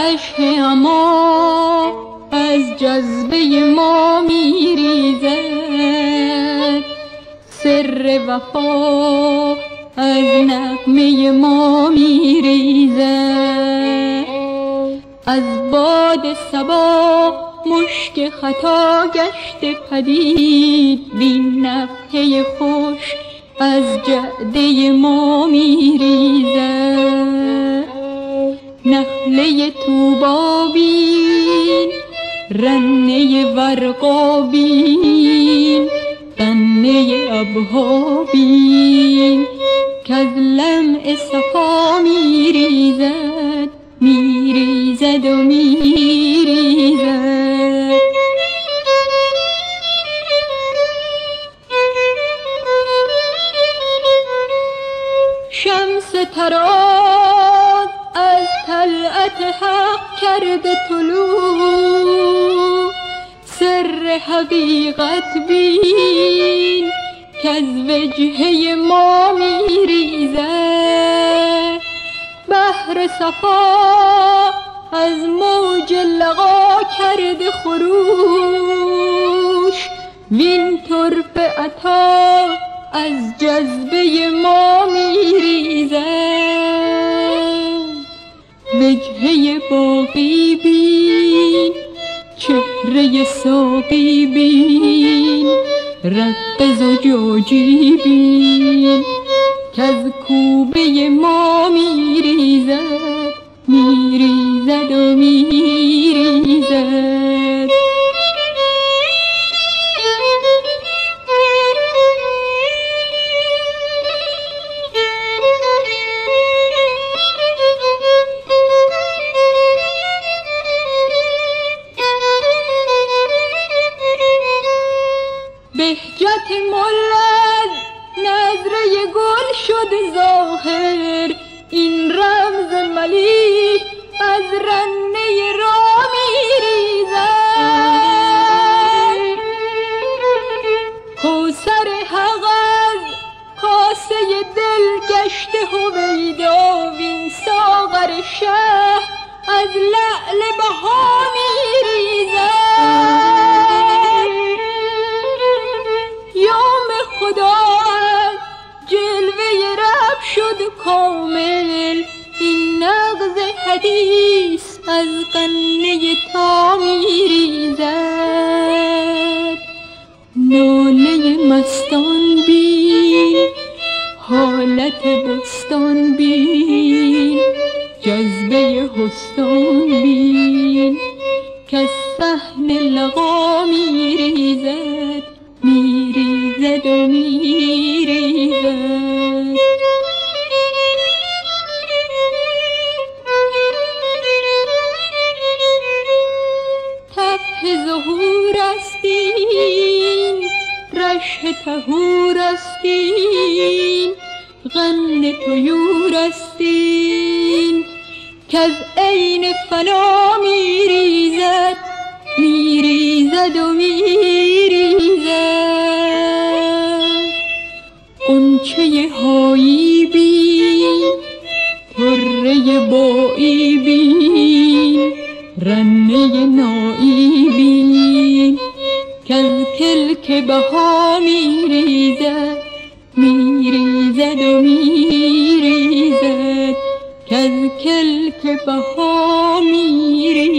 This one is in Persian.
اشک اما از جذبه ما میریزد، سر وفا از نغمه ما میریزد. از باد صبا مشک خطا گشته پدید، بین نفحه خوش از جعده ما میریزد. نخله طوبا بین، رنه ورقا بین، غنه ابها بین، کز لمع صفا میریزد، میریزد و میریزد. شمس تراز از طلعت حق کرده طلوع، سر حقیقت بین کز وجهه ما میریزد. بحر صفا از موج لقا کرده خروش، وین طرف عطا از جذبه ما میریزد. وجهه باقی بین، چهره ساقی بین، رق زجاجی بین کز کوبه ما میریزد، میریزد و میریزد. بهجت ملد نظره گل شد ظاهر، این رمز ملیح از رنه را میریزد. کوثر حق از کاسه دل گشته هویدا، وین ساغر شه از لعل بها میریزد. یوم خدا از جلوه رب شد کامل، این نغز حدیث از غنه تا میریزد. ناله مستان بین، حالت بستان بین، جذبه حسن بین کز صحن لقا میریزد، میریزد و میریزد. تفح ظهور استین، رشح طهور استین، غن طیور استین کز عین فنا میریزد، میریزد و میریزد. غنچه هایی بین، طره بایی بین، رنه نایی بین کز کلک بها میریزد، میریزد و میریزد، کز کلک بها میریزد.